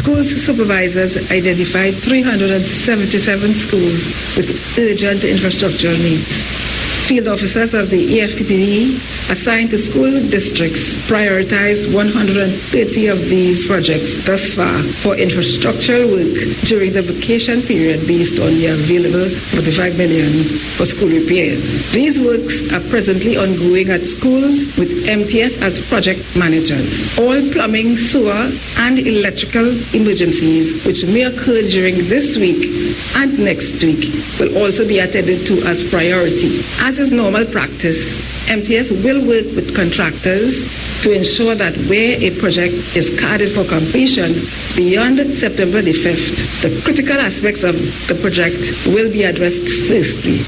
School supervisors identified 377 schools with urgent infrastructural needs. Field officers of the EFPPD assigned to school districts prioritized 130 of these projects thus far for infrastructural work during the vacation period based on the available $45 million for school repairs. These works are presently ongoing at schools with MTS as project managers. All plumbing, sewer, and electrical emergencies which may occur during this week and next week will also be attended to as priority. As is normal practice, MTS will work with contractors to ensure that where a project is carded for completion beyond September the 5th, the critical aspects of the project will be addressed firstly.